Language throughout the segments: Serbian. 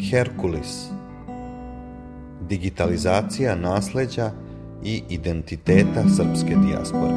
Herkulis. Digitalizacija nasleđa i identiteta srpske dijaspore.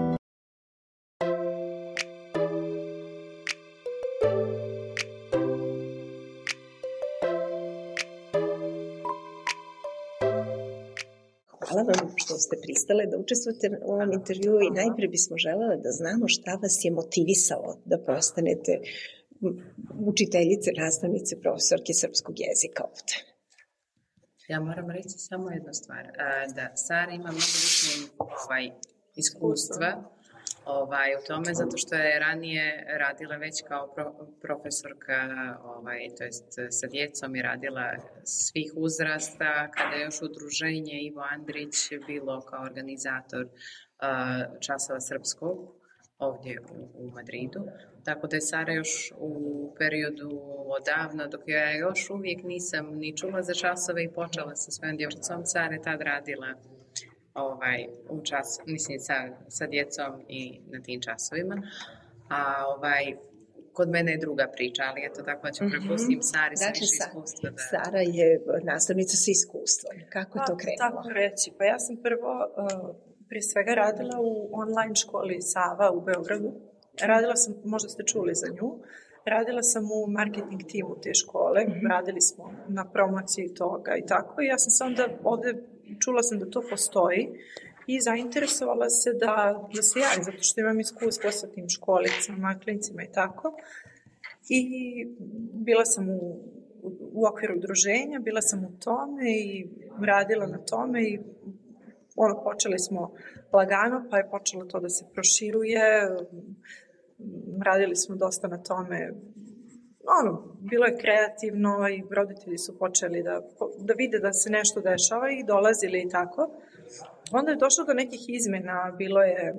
Hvala vam što ste pristale da učestvujete u ovom intervjuu i najprije bismo želele da znamo šta vas je motivisalo da postanete učiteljice, nastavnice, profesorke srpskog jezika ovde. Ja moram reći samo jednu stvar, da Sara ima mnogo više iskustva u tome, zato što je ranije radila već kao profesorka, to jest sa djecom je radila svih uzrasta, kada je još udruženje Ivo Andrić bilo kao organizator časova srpskog ovdje u Madridu. Tako da je Sara još u periodu odavno, dok ja još uvijek nisam ni čula za časove i počela sa svojom djevčicom, Sara je tad radila u čas, mislim sa djecom i na tim časovima. A kod mene je druga priča, ali eto tako ću prepustim Sari sa više iskustva. Sara je nastavnica sa iskustvom. Kako je to krenulo? Tako reći. Pa ja sam prvo prije svega radila u online školi Sava u Beogradu. Radila sam, možda ste čuli za nju, radila sam u marketing timu te škole, radili smo na promociji toga i tako. I ja sam se onda ovde, čula sam da to postoji i zainteresovala se da se javim, zato što imam iskustvo sa tim školicama, klincima i tako. I bila sam u okviru udruženja, bila sam u tome i radila na tome i počeli smo lagano, pa je počelo to da se proširuje, radili smo dosta na tome, bilo je kreativno i roditelji su počeli da vide da se nešto dešava i dolazili i tako. Onda je došlo do nekih izmena, bila je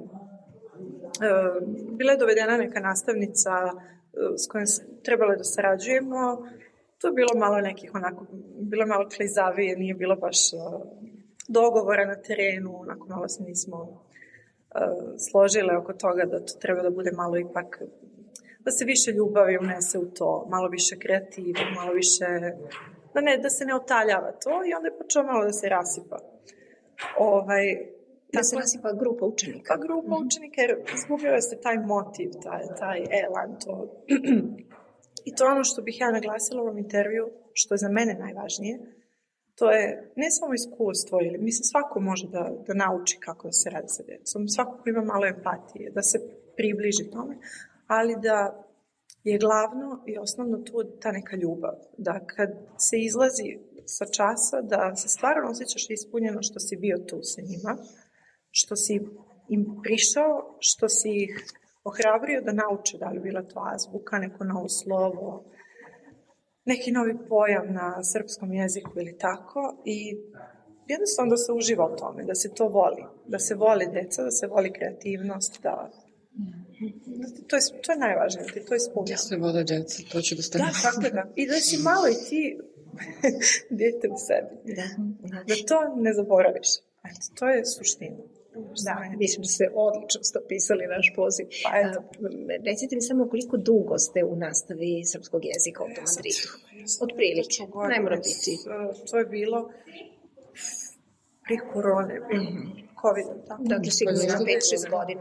dovedena neka nastavnica s kojom trebalo da sarađujemo, to je bilo malo nekih bilo malo klizavije, nije bilo baš dogovora na terenu, malo se nismo složile oko toga da to treba da bude malo ipak, da se više ljubavi unese u to, malo više kreativa, malo više, da se ne otaljava to i onda je počeo malo da se rasipa. Da se rasipa grupa učenika? Pa grupa učenika, jer izgubio se taj motiv, taj elan, to. I to je ono što bih ja naglasila u ovom intervju, što je za mene najvažnije. To je ne samo iskustvo, mislim svako može da nauči kako da se radi sa djecom, svako ko ima malo empatije, da se približi tome, ali da je glavno i osnovno tu ta neka ljubav, da kad se izlazi sa časa, da se stvarno osjećaš ispunjeno što si bio tu sa njima, što si im prišao, što si ih ohrabrio da nauče, da li bila to azbuka, neko novo slovo, neki novi pojam na srpskom jeziku ili tako i jednostavno da se uživa u tome, da se to voli, da se voli deca, da se voli kreativnost, to je najvažnije, to je ispunjeno. Da se vole deca, to će da stane. Da, tako da. I da si malo i ti dijete u sebi. Da to ne zaboraviš. To je suština. Da, mislim da ste odlično opisali naš poziv. Recite mi samo koliko dugo ste u nastavi srpskog jezika ovdje u Madridu? Otprilike, ne mora biti. To je bilo prije korone, COVID-a. Dakle, sigurno ima 5-6 godina.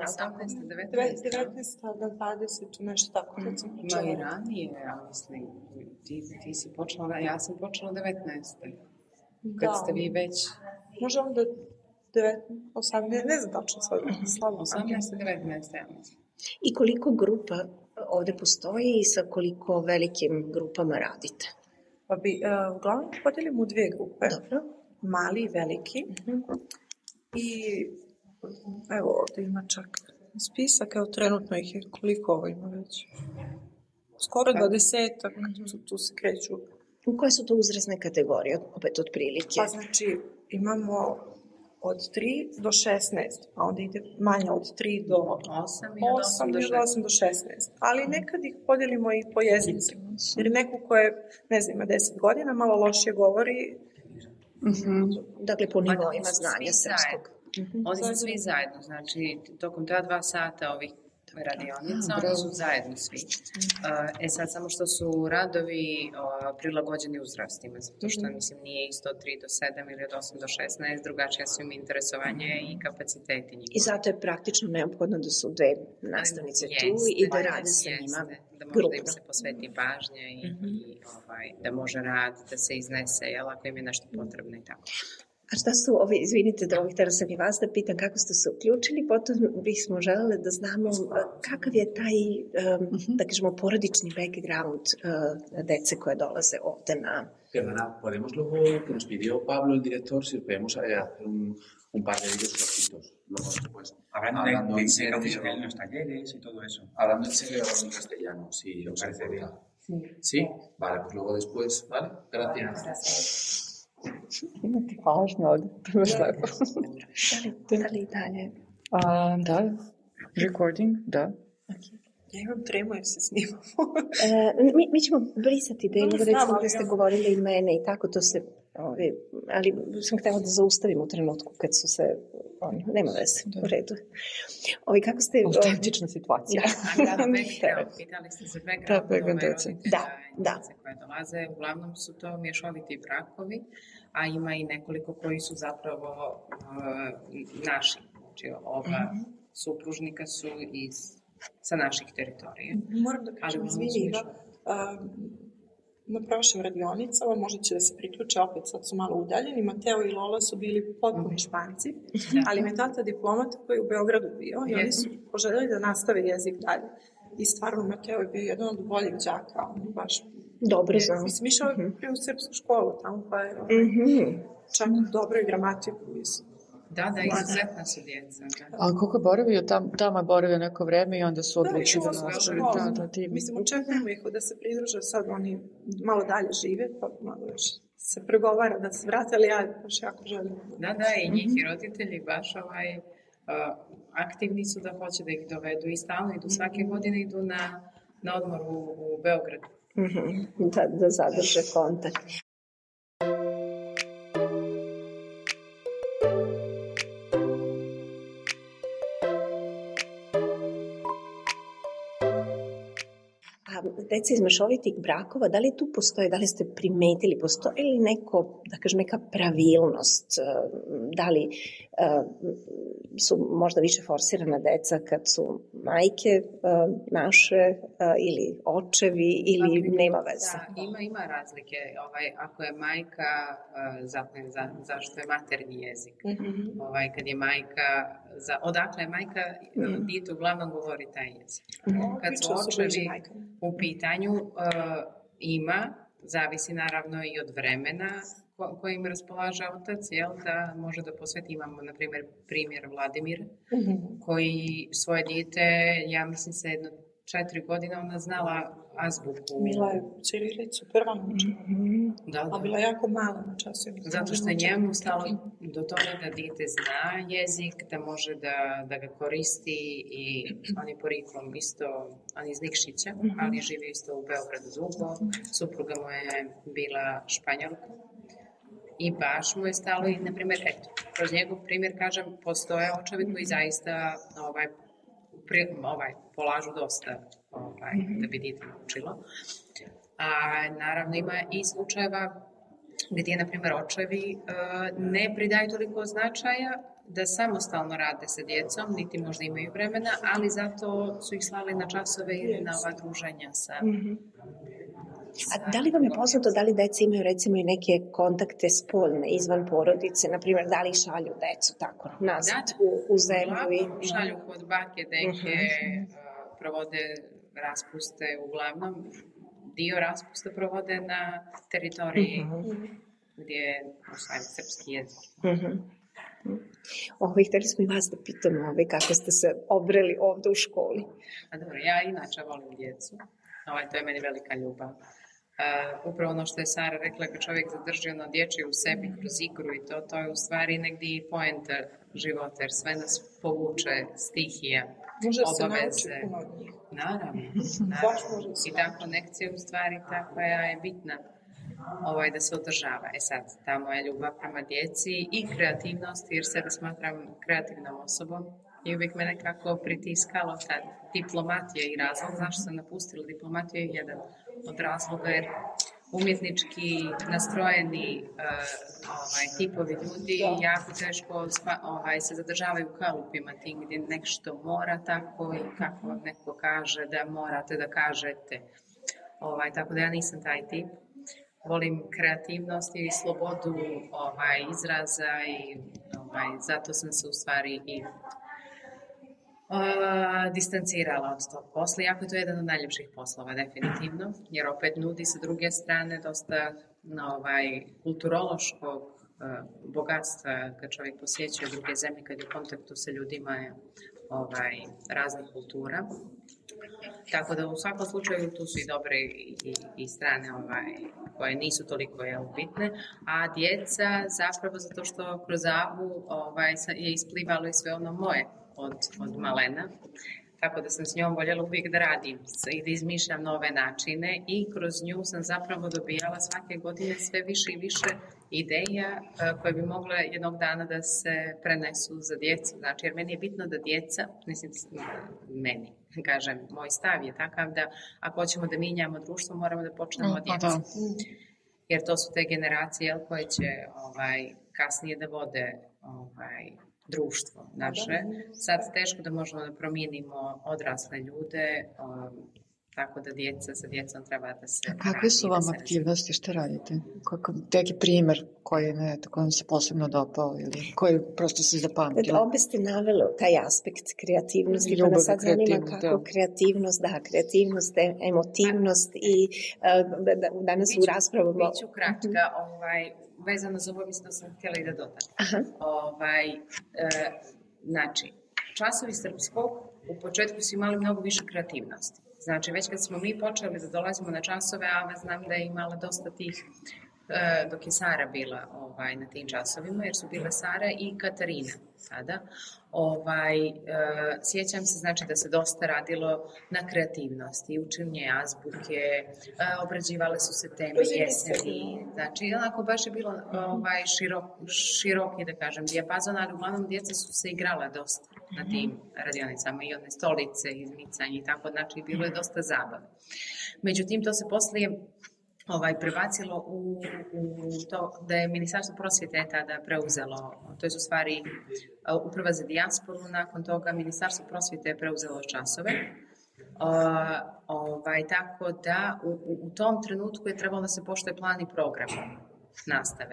19, 20, nešto tako. Ma i ranije, ja mislim, ti si počela, ja sam počela 19. Kad ste vi već... Može onda 18, ne znam tačno sad. 18-19, ja mislim. I koliko grupa ovde postoji i sa koliko velikim grupama radite? Pa uglavnom podelimo u 2 grupe. Dobro. Mali i veliki. I evo ovde ima čak spisak, evo trenutno ih je, koliko ovo ima već? Skoro 20-ak, tu se kreću. Koje su to uzrasne kategorije, opet od prilike? Pa znači imamo od 3 do 16, a onda ide manje od 3 do 8 i od 8 do 16. Ali nekad ih podelimo i po jezicima. Jer neko ko je, ne znam, ima 10 godina, malo lošije govori. Dakle, po nivoima znanja srpskog. Oni su svi zajedno, znači, tokom ta 2 sata ovih radionica, oni su zajedno svi. Sad samo što su radovi prilagođeni uzrastima, zato što mislim nije isto od 3 do 7 ili od 8 do 16, drugačija su im interesovanje i kapaciteti njih. I zato je praktično neophodno da su dve nastavnice tu i da rade sa njima da može da im se posveti pažnje i da može rad, da se iznese, jel, ako im je nešto potrebno i tako. A šta su izvinite da htjela sam i vas da pitam kako ste se uključili, potom bismo želeli da znamo kakav je taj, da kažemo, porodični background dece koje dolaze ovde na... Perdona, podemos luego, que nos pidió Pablo, el director, si podemos hacer un par de vídeos cortitos, luego después. Hablando de en los talleres y todo eso. Hablando en serio, hablando en castellano, si os parece bien. Sí, vale, pues luego después, ¿vale? Gracias. Imati pažnju ovdje, to je lepo. Da li dalje? Da, recording, da. Ja imam tremu jer se snimamo. Mi ćemo brisati delove, recimo da ste govorili i mene i tako, to se... ali sam htjela da zaustavim u trenutku kad su se... nema veze, u redu. Kako ste... Autentična situacija. Pitali ste se background dece. Da. Koje dolaze, uglavnom su to mješoviti brakovi, a ima i nekoliko koji su zapravo naši. Znači, oba supružnika su sa naših teritorija. Moram da kažem, izvini, na prošlim radionicama, možda će da se priključe, opet sad su malo udaljeni, Mateo i Lola su bili potpuni Španci, ali mi je tata diplomata koji je u Beogradu bio i oni su poželjeli da nastave jezik dalje. I stvarno, Mateo je bio jedan od boljih đaka, on je baš... Dobro znam. Mislim, išao je prije u srpsku školu tamo, pa je čak dobro i gramatiku. Da, izuzetna su djeca. Ali koliko je boravio, tamo je boravio neko vreme i onda su odlučili da nastavi. Mislim, očekujemo ih da se pridruže, sad oni malo dalje žive, pa malo još se pregovara da se vrate, ali ja baš jako želim. Da, i njih i roditelji baš aktivni su da hoće da ih dovedu i stalno idu, svake godine idu na odmor u Beograd. Da zadrže kontakt. Deca iz mešovitih brakova, da li tu postoje, da li ste primetili, postoje li neka pravilnost, da li su možda više forsirana deca kad su majke naše ili očevi ili nema veze? Ima razlike. Ako je majka, zašto je maternji jezik? Kad je majka, odakle je majka, dite uglavnom govori taj jezik. Kad su očevi u pitanju, zavisi naravno i od vremena kojim raspolaže otac, da može da posveti. Imamo, na primjer Vladimir, koji svoje dijete, ja mislim se 4 godine, ona znala azbuku. Bila je ćirilicu prva naučila. A bila jako mala na času. Zato što je njemu stalo do toga da dijete zna jezik, da može da ga koristi i on je porijeklom isto, on je iz Nikšića, ali živi isto u Beogradu dugo. Supruga mu je bila Španjolka. I baš mu je stalo i, na primjer, kroz njegov primjer, kažem, postoje očevi koji zaista polažu dosta da bi dijete naučilo. A naravno ima i slučajeva gdje, na primjer, očevi ne pridaju toliko značaja da samostalno rade sa djecom, niti možda imaju vremena, ali zato su ih slali na časove ili na ova druženja sa... A da li vam je poznato da li deca imaju recimo i neke kontakte spoljne, izvan porodice, na primjer da li šalju decu tako nazad u zemlju? Šalju kod bake, deke, provode raspuste, uglavnom dio raspusta provode na teritoriji gdje je srpski jezik. Htjeli smo i vas da pitamo kako ste se obreli ovdje u školi. Dobro, ja inače volim djecu. To je meni velika ljubav. Upravo ono što je Sara rekla, kad čovjek zadrži ono dječje u sebi kroz igru i to je u stvari negdje i poenta života, jer sve nas povuče, stihija, obaveze. Može se nauči puno od njih. Naravno. I ta konekcija u stvari ta koja je bitna da se održava. Sad, ta moja ljubav prema djeci i kreativnost, jer sebe smatram kreativnom osobom, I uvijek me nekako pritiskalo ta diplomatija i razlog. Zašto sam napustila diplomatiju je jedan od razloga, jer umjetnički nastrojeni tipovi ljudi jako teško se zadržavaju u kalupima tim gdje nešto mora tako i kako vam neko kaže da morate da kažete. Tako da ja nisam taj tip. Volim kreativnost i slobodu izraza i zato sam se u stvari i distancirala od tog posla. Iako je to jedan od najljepših poslova, definitivno, jer opet nudi sa druge strane dosta kulturološkog bogatstva kad čovjek posjećuje druge zemlje, kad je u kontaktu sa ljudima raznih kultura. Tako da u svakom slučaju tu su i dobre i strane koje nisu toliko bitne, a djeca zapravo zato što kroz Avu je isplivalo i sve ono moje od malena. Tako da sam s njom voljela uvijek da radim i da izmišljam nove načine i kroz nju sam zapravo dobijala svake godine sve više i više ideja koje bi mogle jednog dana da se prenesu za djecu. Znači, jer meni je bitno da djeca, meni, kažem, moj stav je takav da ako hoćemo da mijenjamo društvo, moramo da počnemo od djece. Jer to su te generacije koje će kasnije da vode društvo naše. Sad teško da možemo da promijenimo odrasle ljude, tako da sa djecom treba da se... A kakve su vam aktivnosti, što radite? Neki primjer koji vam se posebno dopao ili koji prosto se zapamtilo? Obe ste naveli taj aspekt kreativnosti, pa nas sad zanima kako kreativnost, emotivnost i danas u raspravu... Biću kratka, vezano za ovo, mislim da sam htjela i da dodam. Znači, časovi srpskog u početku su imali mnogo više kreativnosti. Znači, već kad smo mi počeli da dolazimo na časove, Ava znam da je imala dosta tih, dok je Sara bila na tim časovima, jer su bile Sara i Katarina tada. Sjećam se, znači, da se dosta radilo na kreativnosti, učenje azbuke, obrađivale su se teme jeseni. Znači, onako baš je bilo široki, da kažem, dijapazon, ali uglavnom djeca su se igrala dosta na tim radionicama i one stolice, izmicanje i tako, znači, bilo je dosta zabave. Međutim, to se poslije prebacilo u to da je Ministarstvo prosvjete tada preuzelo, to je u stvari Uprava za dijasporu, nakon toga Ministarstvo prosvjete je preuzelo časove, tako da u tom trenutku je trebalo da se poštuje plan i program nastave.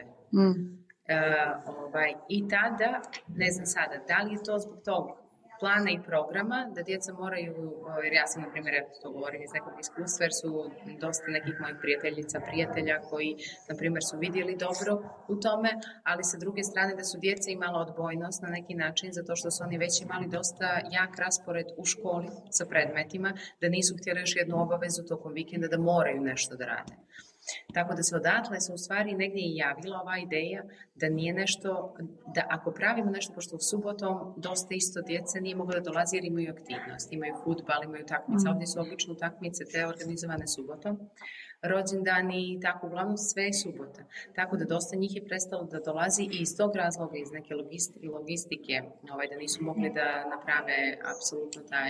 I tada, ne znam sada, da li je to zbog tog plana i programa, da djeca moraju, jer ja sam, na primjer, to govorim iz nekog iskustva, jer su dosta nekih mojih prijatelja koji, na primjer, su vidjeli dobro u tome, ali sa druge strane da su djeca imala odbojnost na neki način, zato što su oni već imali dosta jak raspored u školi sa predmetima, da nisu htjeli još jednu obavezu tokom vikenda da moraju nešto da rade. Tako da se odatle u stvari negdje i javila ova ideja da nije nešto, da ako pravimo nešto, pošto u subotom dosta isto djece nije moglo da dolazi jer imaju aktivnost, imaju fudbal, imaju takmice, ovdje su obično takmice te organizovane subotom, rođendani i tako, uglavnom sve je subota. Tako da dosta njih je prestalo da dolazi i iz tog razloga, iz neke logistike, da nisu mogli da naprave apsolutno taj,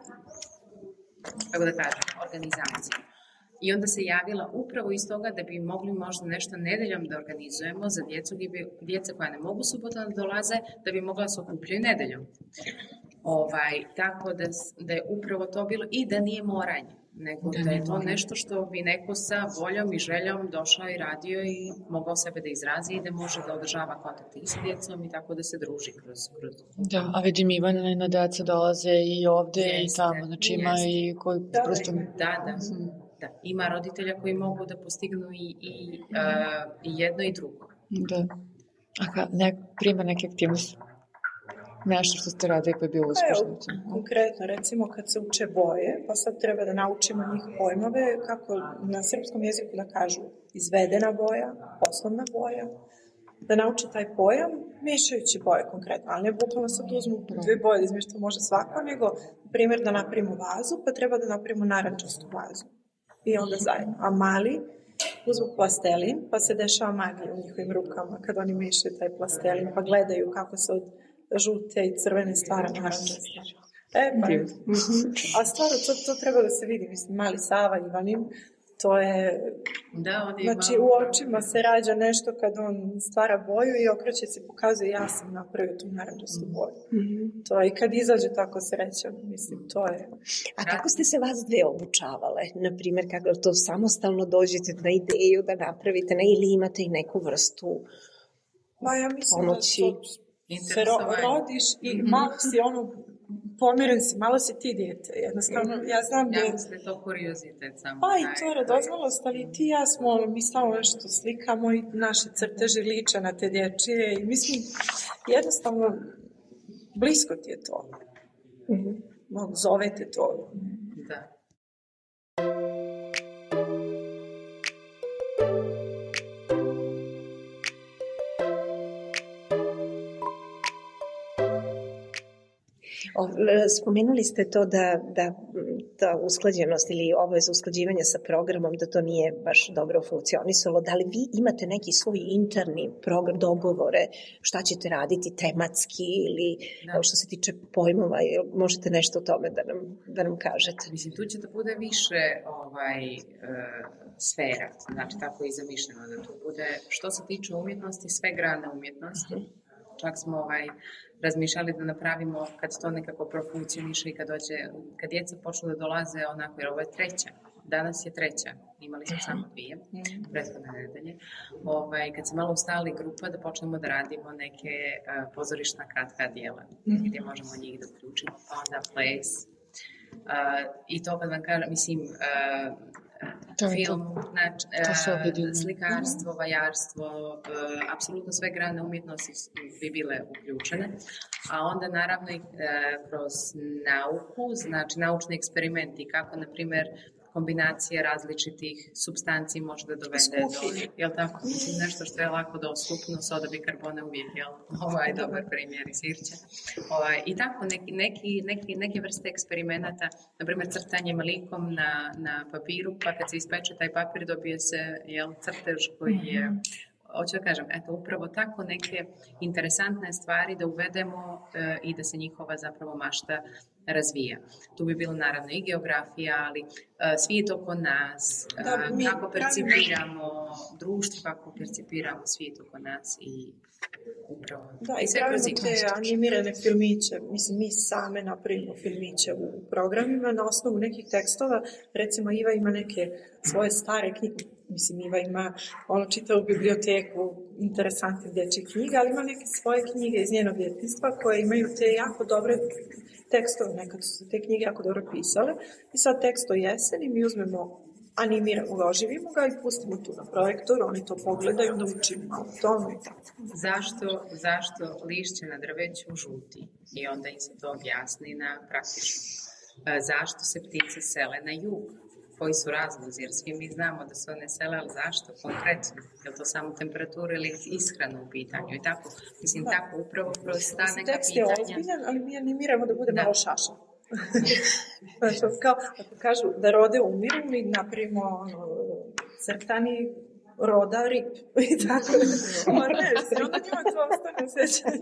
kako da kažem, organizaciju. I onda se javila upravo iz toga da bi mogli možda nešto nedeljom da organizujemo za djecu, djeca koja ne mogu subotom da dolaze, da bi mogla se okupljati nedeljom. Tako da je upravo to bilo i da nije moranje, nego da je to nešto što bi neko sa voljom i željom došao i radio i mogao sebe da izrazi i da može da održava kontakt i sa djecom i tako da se druži kroz... Da, a vidim Ivana deca dolaze i ovdje i tamo, znači ima i koji prosto... Da. Ima roditelja koji mogu da postignu i jedno i drugo. Da. Primjer neke aktivnosti. Nešto što ste radili pa je bilo uspješno. Konkretno, recimo kad se uče boje, pa sad treba da naučimo njih pojmove, kako na srpskom jeziku da kažu izvedena boja, poslovna boja, da nauče taj pojam, miješajući boje konkretno, ali ne bukvalno sad uzmu dve boje da izmješta može svako, nego, primjer, da napravimo vazu, pa treba da napravimo narančastu vazu. I onda zajedno. A mali uzmu plastelin, pa se dešava magija u njihovim rukama kad oni miješaju taj plastelin, pa gledaju kako se od žute i crvene stvara naranđaste. A stvarno, to treba da se vidi. Mislim, mali Sava Ivanin, to je... Znači, u očima se rađa nešto kad on stvara boju i okreće se, pokazuje ja sam napravio tu naranđastu boju. To je i kad izađe tako srećan, mislim, to je... A kako ste se vas dve obučavale? Naprimjer, kako to samostalno dođete na ideju da napravite, ili imate i neku vrstu ja mislim pomoći? Da se rodiš i malo si pomiren si, malo si ti dijete. Jednostavno, ja znam da... Ja mislim to kuriozitet samo. Pa i to je radoznalost, ali ti i ja smo, mi stalno nešto slikamo i naše crteže liče na te dječije i mislim, jednostavno, blisko ti je to. Zove te to. Da. Spomenuli ste to da usklađenost ili obaveza usklađivanja sa programom, da to nije baš dobro funkcionisalo. Da li vi imate neki svoj interni program, dogovore, šta ćete raditi tematski ili što se tiče pojmova, možete nešto o tome da nam kažete? Mislim, tu će da bude više sfera, znači tako je zamišljeno da tu bude, što se tiče umjetnosti, sve grane umjetnosti. Čak smo razmišljali da napravimo kad to nekako profunkcioniše i kad djeca počnu da dolaze onako, jer ovo je treća. Danas je treća, imali smo samo 2, prethodne nedelje. Kad se malo ustali grupa da počnemo da radimo neke pozorišna kratka dijela, gdje možemo njih da uključimo, pa onda ples. I to kad vam kažem, mislim, film, slikarstvo, vajarstvo, apsolutno sve grane umjetnosti bi bile uključene, a onda naravno i kroz nauku, znači naučni eksperimenti, kako na primjer kombinacije različitih supstanci može da dovede do, jel tako, mislim, nešto što je lako dostupno, soda bikarbone uvijek, jel, dobar primjer i sirće. I tako, neke vrste eksperimenata, na primjer crtanjem likom na papiru, pa kad se ispeče taj papir dobije se, jel, crtež koji je, hoću da kažem, eto, upravo tako neke interesantne stvari da uvedemo i da se njihova zapravo mašta razvija. Tu bi bilo naravno i geografija, ali svijet oko nas, kako percipiramo društvo, kako percipiramo svijet oko nas i upravo. Da, i pravimo te animirane filmiće, mislim, mi same napravimo filmiće u programima na osnovu nekih tekstova. Recimo, Iva ima neke svoje stare knjige, mislim, Iva ima čitavu biblioteku interesantnih dječjih knjiga, ali ima neke svoje knjige iz njenog djetinjstva koje imaju te jako dobre tekstove, nekad su se te knjige jako dobro pisale. I sad tekst o jeseni mi uzmemo, animiramo, oživimo ga i pustimo tu na projektor, oni to pogledaju, onda učimo malo tome i tako. Zašto lišće na drveću žuti? I onda im se to objasni na praktično. Zašto se ptice sele na jug? Koji su razlozi? Jer svi mi znamo da se one sele, ali zašto konkretno? Je li to samo temperatura ili ishrana u pitanju? I tako, mislim, tako upravo kroz ta neka pitanja. Tekst je ozbiljan, ali mi animiramo da bude malo šaša. Znači, kao, ako kažu da rode umiru, mi napravimo crtani roda rib. I tako. Onda njima to ostane sjećanje.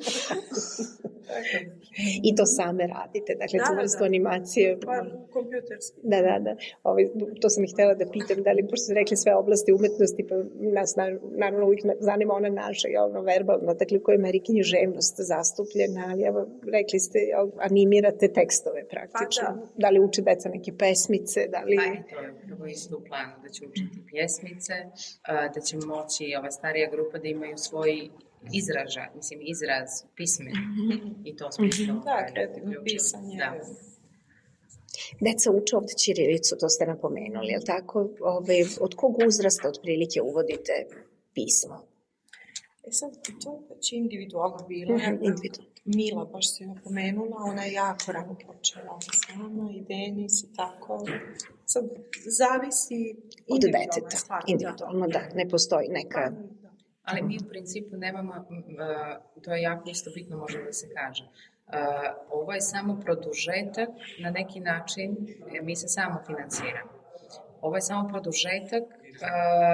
I to same radite, dakle, tu vrstu animacije. Pa, kompjuterski. Da. To sam ih htjela da pitam, da li, pošto ste rekli sve oblasti umetnosti, pa nas naravno uvijek zanima ona naša, verbalna, dakle, u kojoj meri književnost zastupljena, ali evo, rekli ste, animirate tekstove praktično. Pa, da li uče deca neke pesmice, da li... Pa je to upravo isto u planu, da će učiti pjesmice, da će moći ova starija grupa da imaju svoj izraz pismen i to smo isto kreativno pisanje. Da. Deca uče ovdje ćirilicu, to ste napomenuli, je li tako? Od kog uzrasta otprilike uvodite pismo? Sad, to već individualno bilo. Mila, baš si napomenula, ona je jako rano počela sama, i Denis i tako. Sad, zavisi od deteta. Individualno, da, ne postoji neka... Ali mi u principu nemamo, to je jako isto bitno, može da se kaže. Ovo je samo produžetak na neki način, mi se samo financiramo. Ovo je samo produžetak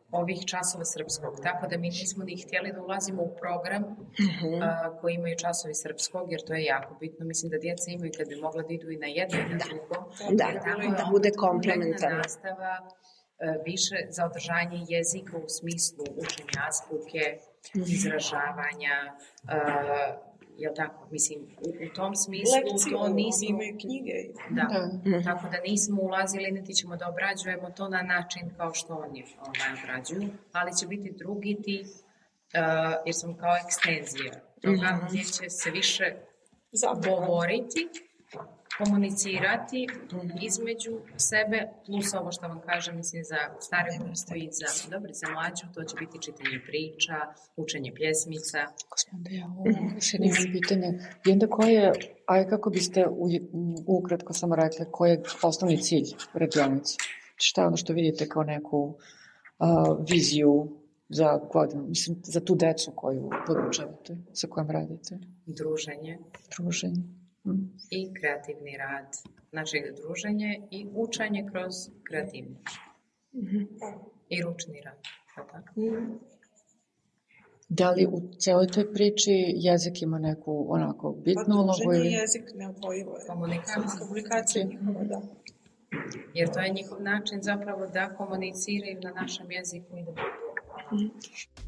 ovih časova srpskog, tako da mi nismo ni htjeli da ulazimo u program koji imaju časovi srpskog, jer to je jako bitno. Mislim da djeca imaju kad bi mogla da idu i na jedno i na drugo. Da bude komplementarno. Nastava više za održanje jezika u smislu učenja azbuke, izražavanja, jel tako, mislim, u tom smislu lekcije, to nismo... imaju knjige. Da, tako da nismo ulazili, niti ćemo da obrađujemo to na način kao što oni obrađuju, ali će biti drugi tip, jer sam kao ekstenzija toga, gdje će se više govoriti, komunicirati između sebe, plus ovo što vam kažem, mislim, za stare publiku i za mlađu, to će biti čitanje priča, učenje pjesmica. Gospode, ja još jedno pitanje. I onda koje, kako biste ukratko samo rekli, koji je osnovni cilj radionice? Šta je ono što vidite kao neku viziju za godinu, mislim, za tu decu koju podučavate, sa kojom radite? Druženje. I kreativni rad, znači druženje i učanje kroz kreativnost. I ručni rad. Da li u cijeloj toj priči jezik ima neku onako bitnu ulogu? Druženje i jezik neodvojivo je. Komunikacija njihova, da. Jer to je njihov način zapravo da komuniciraju na našem jeziku i da budu.